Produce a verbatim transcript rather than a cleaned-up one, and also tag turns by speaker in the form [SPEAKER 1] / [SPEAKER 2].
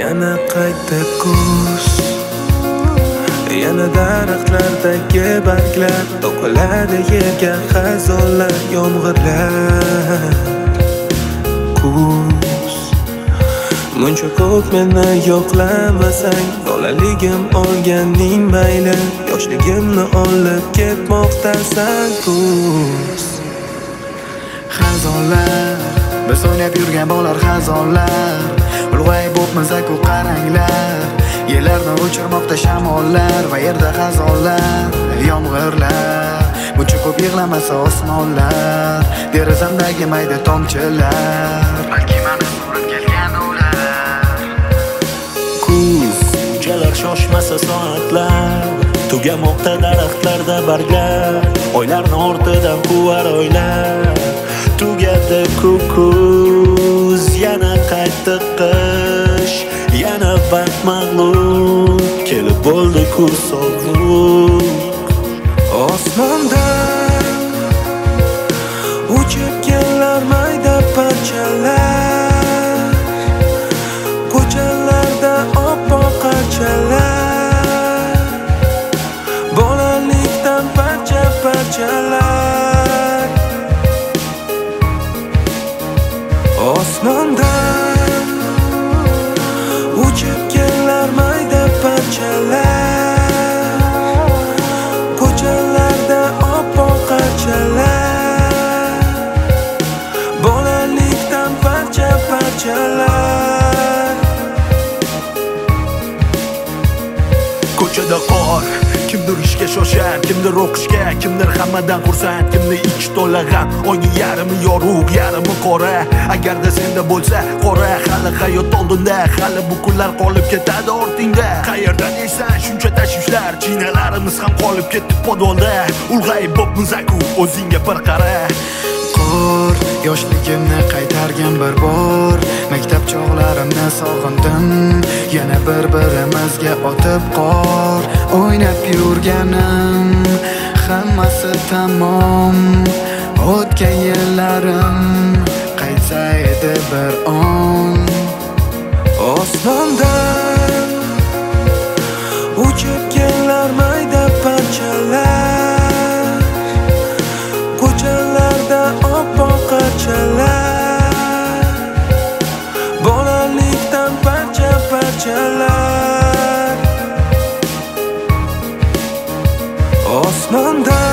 [SPEAKER 1] Yana qayta kuz, yana daraxtlardagi barglar to'kiladi yerga xazonlar, yomg'irlar. Kuz, muncha ko'p meni yo'qlamasang, bolaligim olganing mayli, yoshligimni olib ketmoqdasan. Kuz,
[SPEAKER 2] xazonlar, biz o'ynab yurgan bolalar xazonlar, ulg'ayib bo'pmiz-ku qaranglar, yerlarni o'chirmoqda shamollar va yerda xazonlar, yomg'irlar, buncha ko'p yig'lamasa osmonlar, derazamdagi mayda tomchilar, balki meni surib kelgan ular.
[SPEAKER 3] Kuz, unchalar shoshmasa soatlar, tugamoqda daraxtlarda barglar, oylarni ortidan quvar oylar. Tugadi kuz, yana qaytdi qish, yana vaqt mag'lub, kelib bo'ldi kuz sovuq.
[SPEAKER 1] Osmondan uchib kelar mayda parchalar, ko'chalarda oppoq qarchalar, bolalikdan parcha-parchalar. Osmondan uchib kelar mayda parchalar, ko'chalarda oppoq qarchalar, bolalikdan parcha-parchalar.
[SPEAKER 4] Ko'chada qor, kimdir ishga shoshar, kimdir o'qishga, kimdir hammadan xursand, kimni ichi to'la g'am, oyning yarmi yorug', yarmi qora. Agarda senda bo'lsa qora, hali hayot oldinda, hali bu kunlar qolib ketadi ortingda. Qayerdan yeysan shuncha tashvishlar, chinalarimiz ham qolib ketdi podolda. Ulg'ayib bo'pmiz-ku, o'zingga bir qara.
[SPEAKER 2] Qor, yoshligimni qaytargan bir bor, maktab chog'larimni sog'indim, yana bir-birimizga otib qor, o'ynab yurganim, hammasi tamom, o'tgan yillarim qaytsa edi bir on.
[SPEAKER 1] Osmondan uchib kelar mayda parchalar, ko'chalarda oppoq qarchalar, bolalikdan parcha-parchalar. Osmondan